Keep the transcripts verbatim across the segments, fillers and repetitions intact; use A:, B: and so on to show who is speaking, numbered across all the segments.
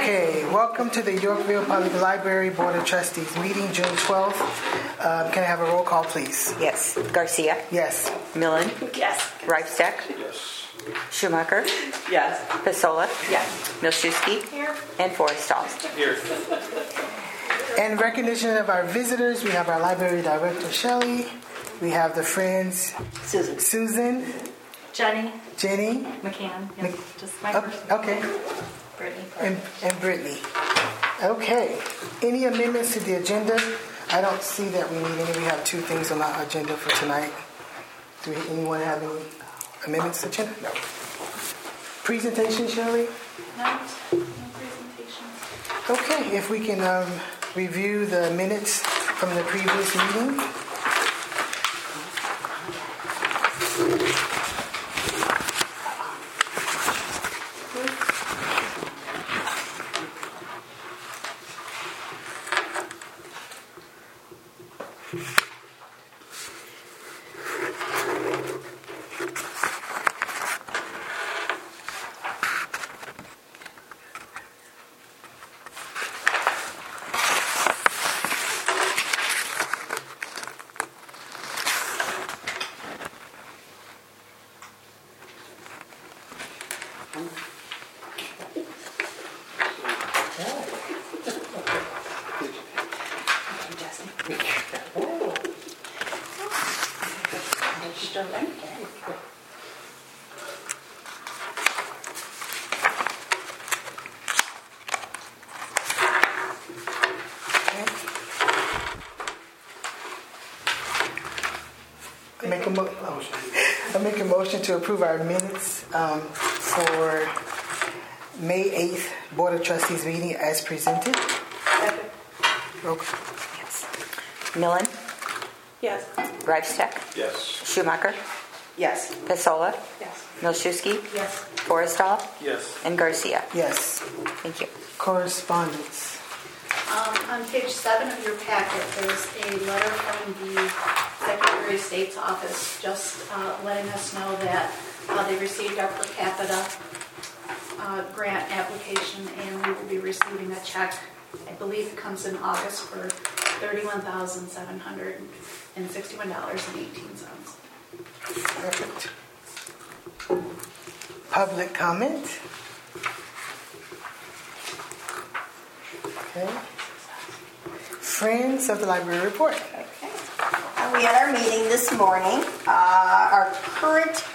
A: Okay, welcome to the Yorkville Public Library Board of Trustees meeting June twelfth. Um, can I have a roll call, please?
B: Yes. Garcia?
A: Yes.
B: Millen?
C: Yes.
B: Reifstack?
D: Yes.
B: Schumacher?
C: Yes.
B: Pasola?
C: Yes.
B: Milszewski?
C: Here.
B: And Forrestall.
D: Here.
A: In recognition of our visitors, we have our library director, Shelley. We have the friends,
B: Susan.
A: Susan,
C: Jenny.
A: Jenny,
C: McCann.
A: Mc-
C: Yes. Just my
A: oh,
C: first.
A: okay,
C: Brittany.
A: and, and Brittany. Okay, any amendments to the agenda? I don't see that we need any. We have two things on our agenda for tonight. Do we, anyone have any amendments to the agenda? No. Presentation, Shelley?
C: No, no presentation.
A: Okay, if we can um, review the minutes from the previous meeting. I make a, mo- oh, I make a motion to approve our minutes um, for May eighth Board of Trustees meeting as presented. Roll call.
B: Yes. Millen?
C: Yes.
B: Reifstack?
D: Yes.
B: Schumacher?
C: Yes.
B: Pasola?
C: Yes.
B: Milszewski?
C: Yes.
B: Forrestall?
D: Yes.
B: And Garcia.
A: Yes.
B: Thank you.
A: Correspondence.
E: Um, on page seven of your packet, there's a letter from the Secretary of State's office just uh, letting us know that uh, they received our per capita uh, grant application, and we will be receiving a check. I believe it comes in August for thirty-one thousand seven hundred sixty-one dollars and eighteen cents.
A: Perfect. Public comment. Okay. Friends of the Library Report.
F: Okay. Uh, we had our meeting this morning. Uh, our current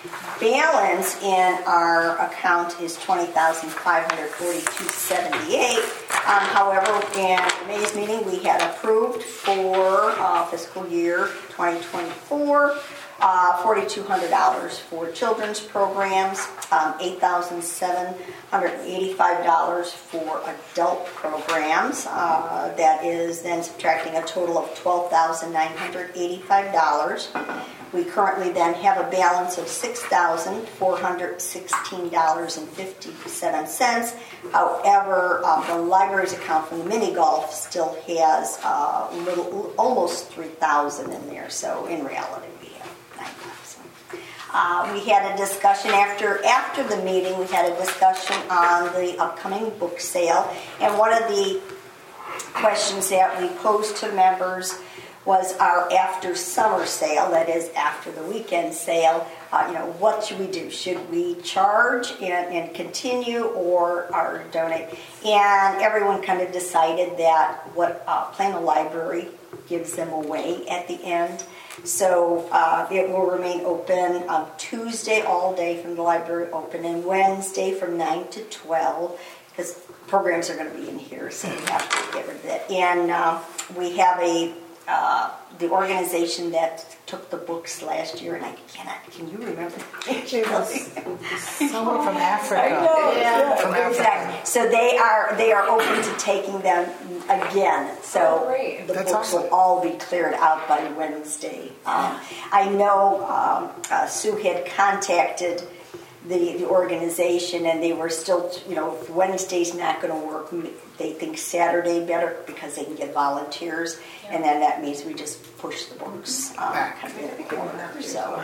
F: balance in our account is twenty thousand five hundred forty-two dollars and seventy-eight cents. Um, however, in May's meeting, we had approved for uh, fiscal year twenty twenty-four uh, four thousand two hundred dollars for children's programs, um, eight thousand seven hundred eighty-five dollars for adult programs. Uh, that is then subtracting a total of twelve thousand nine hundred eighty-five dollars. We currently then have a balance of six thousand four hundred sixteen dollars and fifty-seven cents. However, uh, the library's account from the mini golf still has uh, little, almost three thousand dollars in there. So in reality, we have nine thousand dollars. Uh, we had a discussion after after the meeting. We had a discussion on the upcoming book sale, and one of the questions that we posed to members was our after summer sale, that is after the weekend sale. Uh, you know, what should we do? Should we charge and, and continue or, or donate? And everyone kind of decided that what uh, Plano Library gives them away at the end. So uh, it will remain open on Tuesday all day from the library open, and Wednesday from nine to twelve, because programs are going to be in here, so we have to get rid of it. And uh, we have a Uh, the organization that took the books last year, and I cannot, can you remember?
A: It was someone from Africa.
F: I know,
E: Yeah.
A: From
F: exactly.
A: Africa.
F: So they are they are open to taking them again. So
C: Oh, great.
F: the
A: That's
F: books
A: awesome.
F: will all be cleared out by Wednesday. Um, I know um, uh, Sue had contacted the, the organization, and they were still, you know, if Wednesday's not going to work, they think Saturday better because they can get volunteers, yeah. And then that means we just push the books um, kind of in the corner. So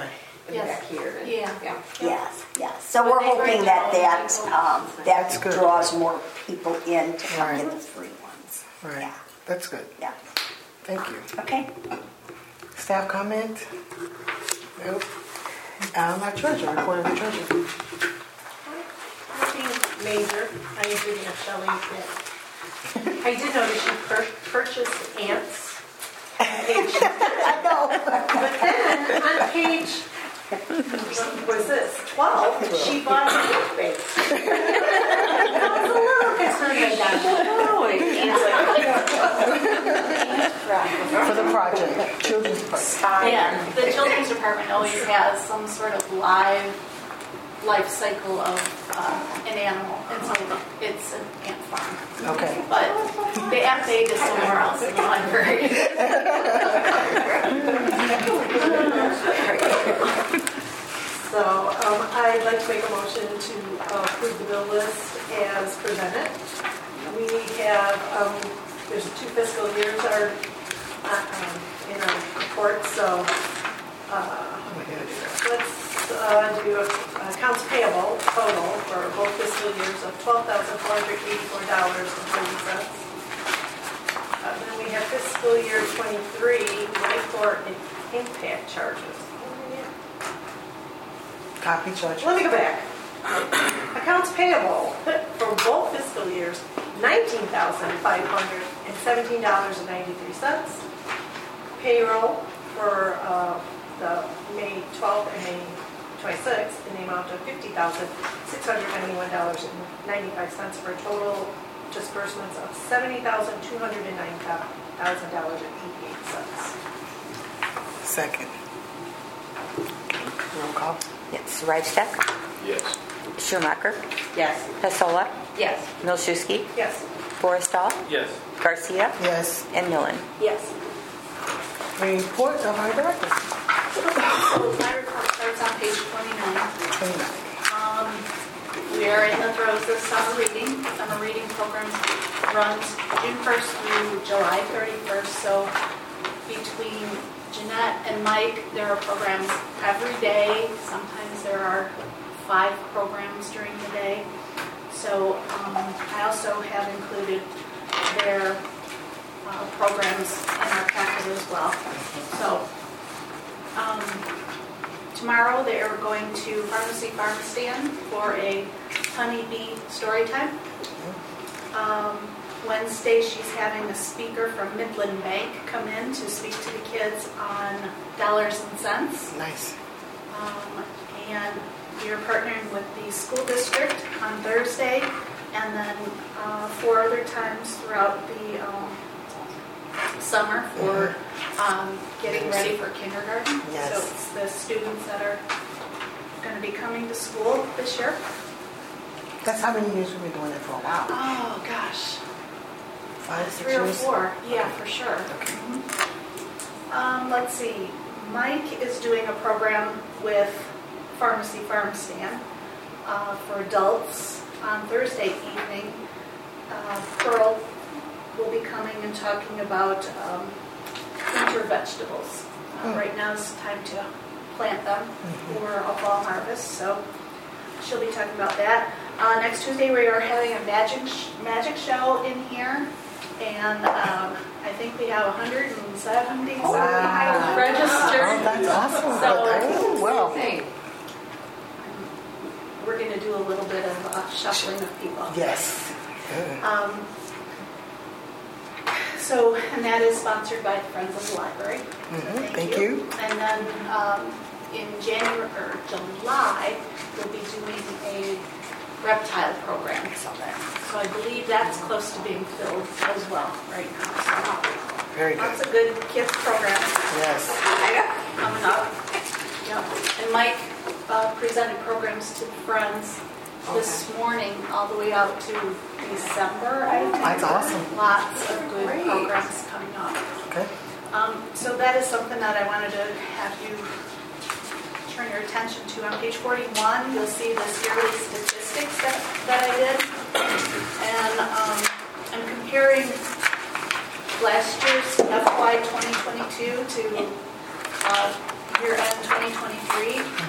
C: in the back here. and-
E: Yeah.
C: Yeah.
F: Yes, yes. So
E: But
F: we're
E: they
F: hoping
E: break
F: that
E: down
F: that,
E: people.
F: um,
A: That's
F: that
A: good.
F: draws more people in to come
A: Right.
F: get the free ones.
A: Right.
F: Yeah,
A: That's good.
F: yeah.
A: Thank you.
F: Okay.
A: Staff comment? Nope. Um, our treasurer, report of the treasurer.
D: Nothing major. I agree with Shelley that I did notice you pur- purchased ants. On page,
F: I know.
D: but then on page, what was this, twelve, she bought a ant bait. I was a little concerned about that. Oh,
A: For the project, children's project.
E: Yeah, the children's department always has some sort of live life cycle of uh, an animal, and so it's an ant farm.
A: Okay.
E: But the ant bait is somewhere else in the library.
D: So um, I'd like to make a motion to uh, approve the bill list as presented. We have, um, there's two fiscal years are uh, um, in our report, so uh, let's uh, do accounts payable total for both fiscal years of twelve thousand four hundred eighty-four dollars and thirty cents. Uh, then we have fiscal year twenty-three, Nifor and impact charges.
A: Copy charge.
D: Let me go back. Accounts payable for both fiscal years, nineteen thousand five hundred seventeen dollars and ninety-three cents. Payroll for uh, the May twelfth and May twenty-sixth in the amount of fifty thousand six hundred ninety-one dollars and ninety-five cents for a total disbursements of seventy thousand two hundred nine thousand dollars and eighty-eight cents.
A: Second. Roll call.
B: Yes. Rajstek,
G: Yes.
B: Schumacher,
C: Yes.
B: Pesola,
C: Yes.
B: Milszewski,
D: Yes.
B: Forrestal,
G: Yes.
B: Garcia,
A: Yes.
B: and Millen.
D: Yes.
A: Report of our director.
E: So my report starts on page twenty-nine.
A: twenty-nine.
E: Um, we are in the throes of summer reading. Summer reading program runs June first through July thirty-first. So between Jeanette and Mike, there are programs every day. Sometimes there are five programs during the day. So um, I also have included their uh, programs in our packet as well. So um, tomorrow they are going to Pharmacy Farm Stand for a honeybee story time. Um, Wednesday she's having a speaker from Midland Bank come in to speak to the kids on dollars and cents.
A: Nice.
E: Um, and we are partnering with the school district on Thursday, and then uh, four other times throughout the um, summer for um, getting ready for kindergarten.
A: Yes.
E: So it's the students that are going to be coming to school this year.
A: That's how many years we've been doing it for a while.
E: Oh gosh,
A: Five, six
E: three or
A: years?
E: four. Yeah, for sure.
A: Okay.
E: Um, let's see. Mike is doing a program with Pharmacy Farm Stand uh, for adults on Thursday evening. Uh, Pearl will be coming and talking about um, winter vegetables. Uh,
A: Hmm.
E: Right now is time to plant them for a fall harvest, so she'll be talking about that. Uh, next Tuesday we are having a magic sh- magic show in here, and um, I think we have one hundred seventy
A: Wow.
E: registered.
A: Oh, that's awesome.
E: So-
A: Oh, well.
E: We're going to do a little bit of uh, shuffling of people.
A: Yes. Good.
E: Um, so, and that is sponsored by the Friends of the Library. So
A: Mhm, thank you.
E: And then um, in January or July, we'll be doing a reptile program. So, that, so I believe that's close to being filled as well right now. So,
A: Very
E: lots
A: good.
E: of good kids programs
A: Yes.
E: coming up. Yep. And Mike uh, presented programs to Friends this morning all the way out to December, I think.
A: That's awesome.
E: Lots of good programs coming up.
A: Okay.
E: Um, so that is something that I wanted to have you turn your attention to. On page forty-one, you'll see this yearly statistics that, that I did. And um, I'm comparing last year's F Y twenty twenty-two to uh, year-end twenty twenty-three.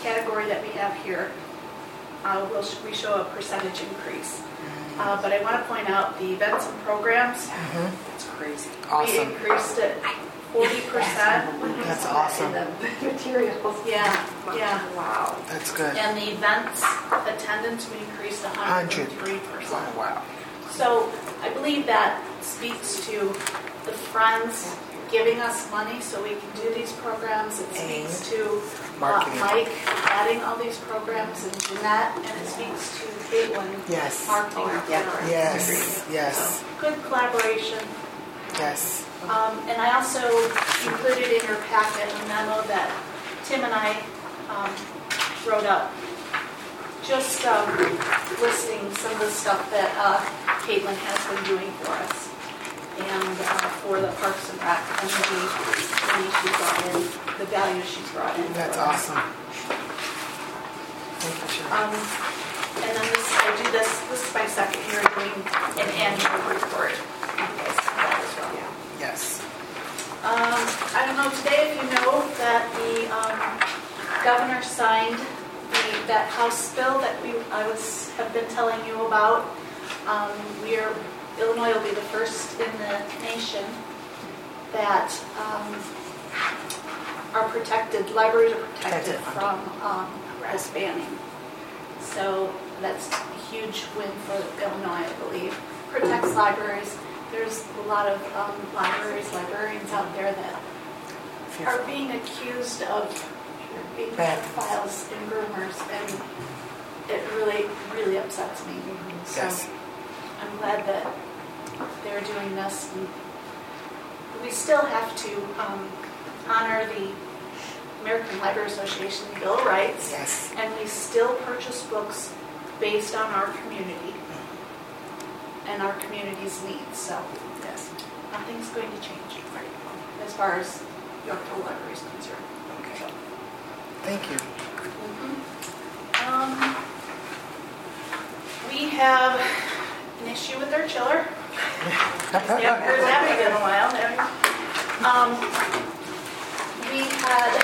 E: category that we have here, uh, we'll, we show a percentage increase. Uh, but I want to point out the events and programs.
B: It's crazy.
E: We
A: Awesome.
E: increased it forty percent.
A: That's awesome.
C: Materials.
E: Yeah, yeah.
C: Wow.
A: That's good.
E: And the events attendance, we increased one hundred three percent.
A: Oh, wow.
E: So I believe that speaks to the friends giving us money so we can do these programs. It speaks to uh,
A: Marketing.
E: Mike adding all these programs and Jeanette, and it speaks to Caitlin
A: Yes.
E: marketing our programs.
A: Yes. Yes.
E: So, good collaboration.
A: Yes.
E: Um, and I also included in your packet a memo that Tim and I um, wrote up, just um, listing some of the stuff that uh, Caitlin has been doing for us, and uh, for the Parks and Rec, and the money she brought in, the value she's brought in.
A: That's
E: for us.
A: awesome. Thank you, Sharon.
E: Um, and then this, I do this, this is my second year doing an annual report. You guys have that as well.
A: Yes.
E: Um, I don't know today if you know that the um, governor signed the, that House bill that we I was have been telling you about. Um, we are Illinois will be the first in the nation that um, are protected. Libraries are protected
A: Protected.
E: from um, arrest banning. So that's a huge win for Illinois, I believe. Protects libraries. There's a lot of um, libraries, librarians out there that are being accused of being
A: Bad.
E: pedophiles and groomers, and it really, really upsets me. So
A: Yes.
E: I'm glad that they're doing this. And we still have to um, honor the American Library Association Bill of Rights,
A: Yes.
E: and we still purchase books based on our community and our community's needs. So
A: Yes.
E: nothing's going to change as far as Yorkville Library is concerned.
A: Okay. Thank you.
E: Um, we have an issue with our chiller. Yeah, heard that in a while. Um, we had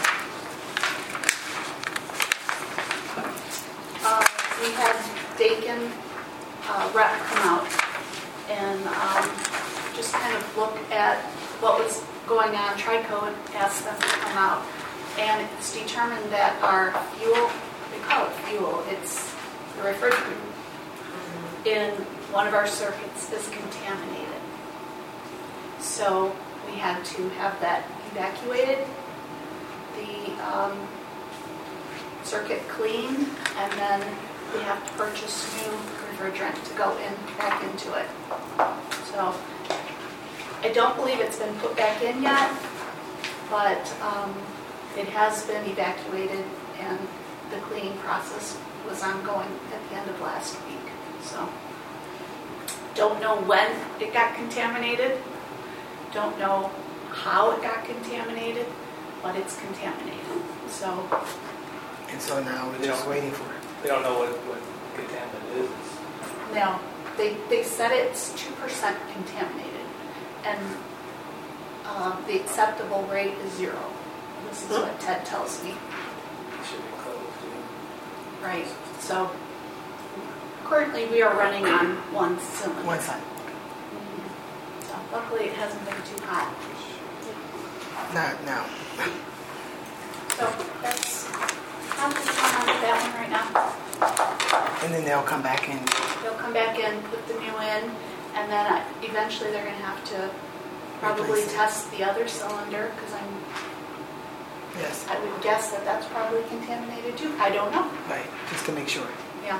E: uh, we had Dakin uh, rep come out and um, just kind of look at what was going on. Trico and asked them to come out, and it's determined that our fuel, we call it fuel, it's the refrigerant in one of our circuits is contaminated. So we had to have that evacuated, the um, circuit cleaned, and then we have to purchase new refrigerant to go in back into it. So I don't believe it's been put back in yet, but um, it has been evacuated, and the cleaning process was ongoing at the end of last week. So don't know when it got contaminated, don't know how it got contaminated, but it's contaminated. So
A: And so now we're
G: They
A: just
G: don't-
A: waiting for it.
G: They don't know what, what contaminant is.
E: now they, they said it's two percent contaminated, and um, the acceptable rate is zero. This is what Ted tells me.
G: It should be closed. Yeah.
E: Right. So currently we are running on one cylinder.
A: One side.
E: Mhm. So luckily it hasn't been too hot.
A: Not now.
E: So that's not what's going on with that one right now.
A: And then they'll come back in.
E: They'll come back in, put the new in, and then I- eventually they're going to have to probably
A: Replace it.
E: test the other cylinder, because I'm
A: Yes.
E: I would guess that that's probably contaminated too. I don't know.
A: Right. Just to make sure.
E: Yeah.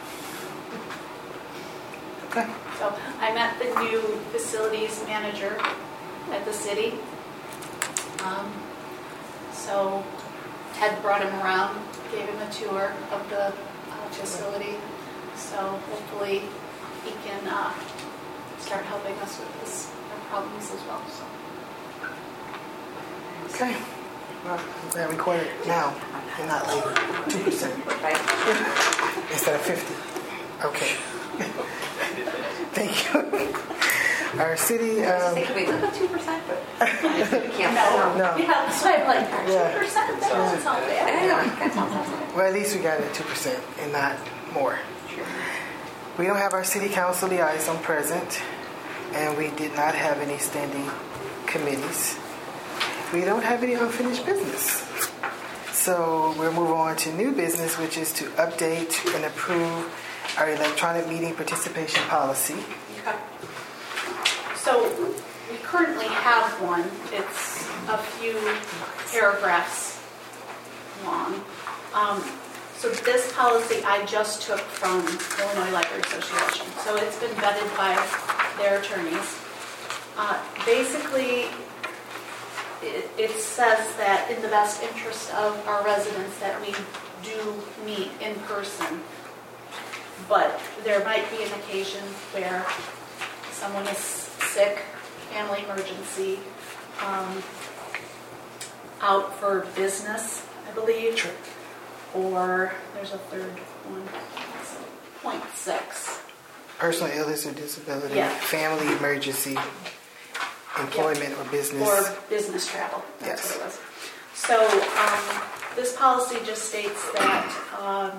A: Okay.
E: So I met the new facilities manager at the city. Um, so Ted brought him around, gave him a tour of the uh, facility. So hopefully he can uh, start helping us with this our problems as well. So
A: Okay. Well, I'm glad we caught it now and not later. Two percent instead of fifty. Okay. Thank you. Our city. Um,
C: Wait, look at two percent.
E: no,
A: No.
E: yeah, so I'm like
A: Yeah.
E: two percent. That doesn't sound bad.
C: I know, that sounds
A: Well, at least we got it at two percent and not more. We don't have our city council liaison present, and we did not have any standing committees. We don't have any unfinished business. So we'll move on to new business, which is to update and approve our electronic meeting participation policy.
E: Okay. So we currently have one. It's a few paragraphs long. Um, so this policy I just took from Illinois Library Association. So it's been vetted by their attorneys. Uh, basically, it, it says that in the best interest of our residents that we do meet in person. But there might be an occasion where someone is sick, family emergency, um, out for business, I believe.
A: Sure.
E: Or there's a third one, point six.
A: Personal illness or disability,
E: Yeah.
A: family emergency, employment or business.
E: Or business travel, that's
A: Yes.
E: what it was. So um, this policy just states that um,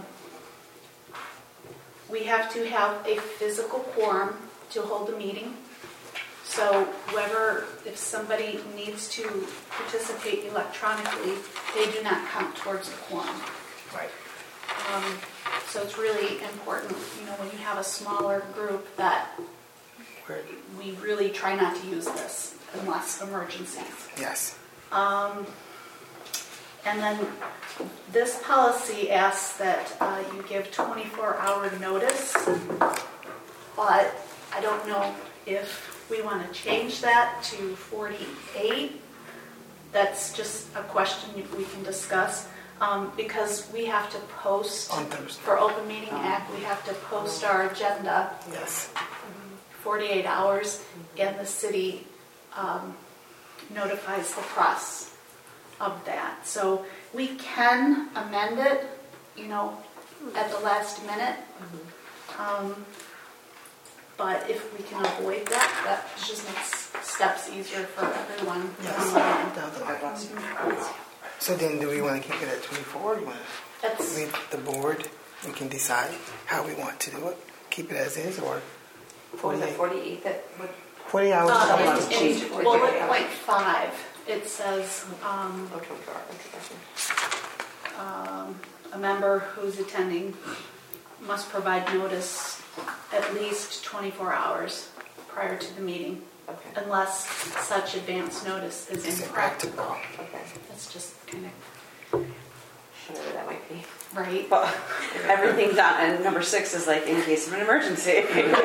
E: we have to have a physical quorum to hold a meeting. So whoever, if somebody needs to participate electronically, they do not count towards the quorum.
A: Right.
E: Um, so it's really important, you know, when you have a smaller group that
A: Where-
E: we really try not to use this unless emergencies.
A: Yes.
E: Um, and then this policy asks that uh, you give twenty-four hour notice, but I don't know if we want to change that to forty-eight. That's just a question we can discuss. Um, because we have to post,
A: On Thursday.
E: for Open Meeting Act, we have to post our agenda
A: Yes.
E: forty-eight hours, and the city um, notifies the press of that. So we can amend it, you know, at the last minute. Um, but if we can avoid that, that just makes steps easier for everyone.
A: Yes.
E: Um,
A: Down the line. So then do we want to keep it at twenty-four? Or do you want to
E: That's,
A: leave the board? We can decide how we want to do it. Keep it as is or
B: What was it,
A: forty-eight?
B: forty-eight that would,
A: forty hours.
E: uh,
A: How about
E: in,
A: it?
B: change it
E: in
B: to
E: bullet
B: forty-eight hours.
E: point five, it says, um,
B: oh, twenty-four hour introduction.
E: um, a member who's attending must provide notice at least twenty-four hours prior to the meeting,
B: Okay,
E: unless such advance notice is
A: Is it
E: impractical.
A: practical?
B: okay.
E: That's just kind of
B: Whatever that might be.
E: right.
H: But everything's on, and number six is like in case of an emergency.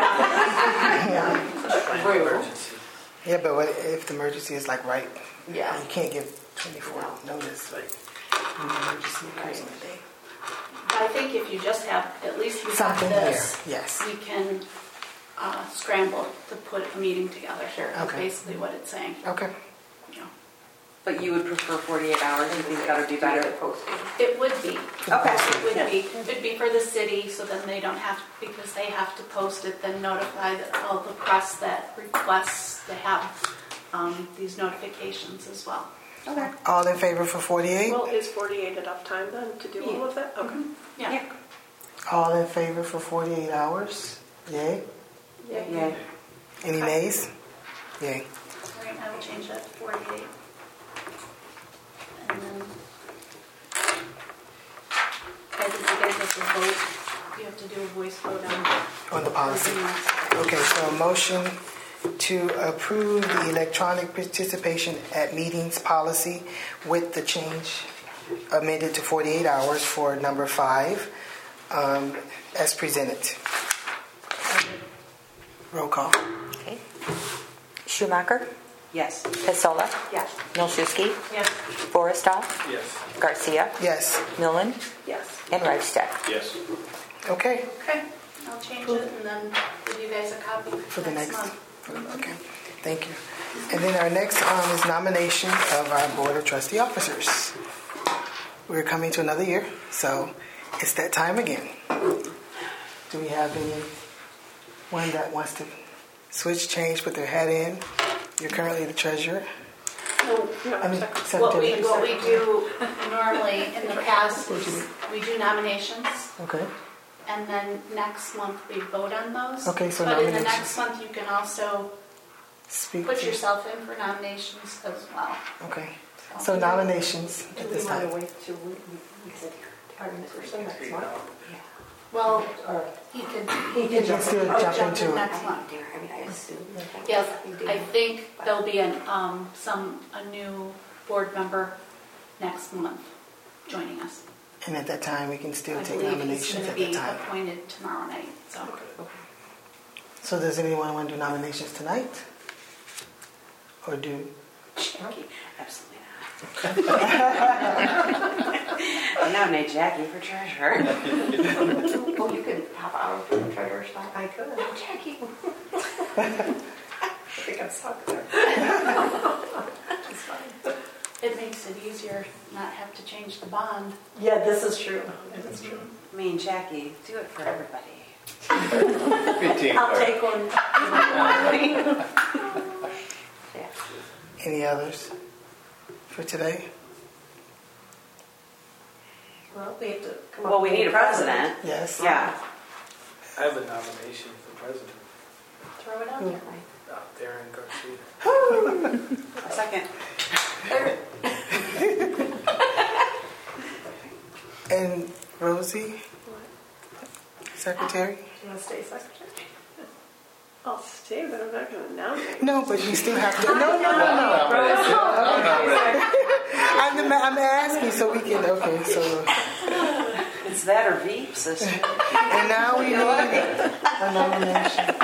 G: Emergency.
A: Yeah, but what if the emergency is like right?
B: Yeah.
A: You can't give twenty-four notice. Like an emergency occurs on the day.
E: I think if you just have, at least we have
A: Something here.
E: this,
A: Yes.
E: we can uh, scramble to put a meeting together. Sure. That's
A: Okay.
E: basically what it's saying.
A: Okay.
E: You know.
H: But you would prefer forty-eight hours? You think that would be better?
E: It would be.
H: Okay.
E: It would be. It'd be for the city, so then they don't have, because they have to post it, then notify the- all the press that requests to have um, these notifications as well.
H: Okay.
A: All in favor for forty-eight?
D: Well, is forty-eight enough time then to do all of that? Okay.
E: Yeah.
H: Yeah.
A: All in favor for forty-eight hours? Yay.
H: Yeah.
A: Any
E: Okay.
A: nays? Yay.
E: All right, I will change that to forty-eight. And then, I think you guys have to vote, you have to do a voice vote on
A: On the policy.
E: everything else.
A: Okay, so a motion to approve the electronic participation at meetings policy with the change amended to forty-eight hours for number five, um, as presented. Roll call.
B: okay. Schumacher,
H: Yes.
B: Pesola,
E: Yes.
B: Milszewski,
E: Yes.
B: Forrestal,
G: Yes.
B: Garcia,
A: Yes.
B: Millen,
E: Yes.
B: and Reichstad.
G: Yes.
A: Okay,
E: Okay, I'll change it and then give you guys a copy
A: for the next.
E: month.
A: Okay, thank you. And then our next um, is nomination of our Board of Trustee officers. We're coming to another year, so it's that time again. Do we have anyone that wants to switch, change, put their hat in? You're currently the treasurer. I mean,
E: What we,
A: secretary.
E: what we do normally in the past is we do nominations,
A: Okay.
E: and then next month we vote on those.
A: Okay, so
E: But in the
A: nominations.
E: next month, you can also
A: Speak.
E: put
A: to-
E: yourself in for nominations as well.
A: Okay. So nominations
C: Do
A: at
C: we
A: this
C: want to
A: time.
C: wait till we, we, we said, Artemis or something next month?
E: Well,
C: Or
E: he could,
A: You can still
E: oh,
A: jump
E: jump
A: into
E: in
A: it.
E: next month.
C: I mean, I assume.
E: Yes, I think there'll be an, um, some, a new board member next month joining us.
A: And at that time, we can still
E: I
A: take
E: believe he's
A: nominations
E: going to
A: at that
E: be
A: time.
E: appointed tomorrow night, so.
A: So does anyone want to do nominations tonight? Or do?
H: Jackie, absolutely not. I nominate Jackie for treasurer.
C: Oh, you could pop out for the treasurer's spot.
D: I could.
C: Oh, Jackie.
D: I think I'm stuck there. It's fine.
E: It makes it easier not have to change the bond.
D: Yeah, this is true. It is true.
H: I mean, Jackie, do it for everybody.
D: I'll take one.
C: Yeah.
A: Any others for today?
D: Well, we have to come up
H: Well, we
D: with
H: need a president.
A: Yes.
H: Yeah.
G: I have a nomination for president.
E: Throw it out there.
G: Uh, Darren Garcia.
H: A second.
A: And Rosie, secretary?
D: Do you want to stay secretary? I'll stay, but I'm not going to nominate.
A: No, but you still have to. No, no, no, no. I'm, the, I'm asking so we can. Okay, so.
H: It's that or Veep, sister.
A: And now we need a nomination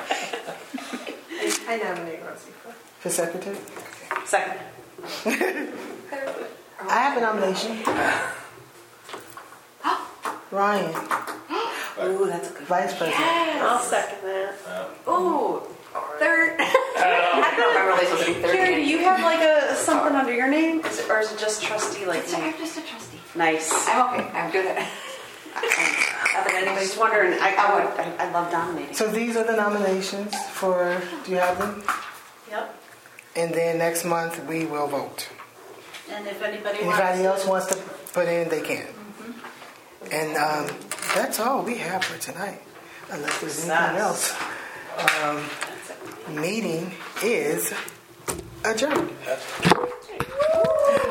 D: I nominate Rosie for.
A: for secretary.
H: Second.
A: I have a nomination. Ryan,
H: Ooh, that's a good
A: vice president.
D: I'll second that.
C: Ooh, third. I don't remember they supposed to be third.
H: Carrie, do you have like a something under your name? Is it, or is it just trustee like
C: So
H: me?
C: I'm just a trustee.
H: Nice.
C: I'm okay. I'm good at it. Not that
H: I was
C: anybody's
H: wondering, I, I would, I, I love dominating.
A: So these are the nominations for. Do you have them?
E: Yep.
A: And then next month we will vote.
E: And if anybody wants.
A: Anybody else wants to put in, they can. And um, that's all we have for tonight, unless there's anything else. Um, meeting is adjourned.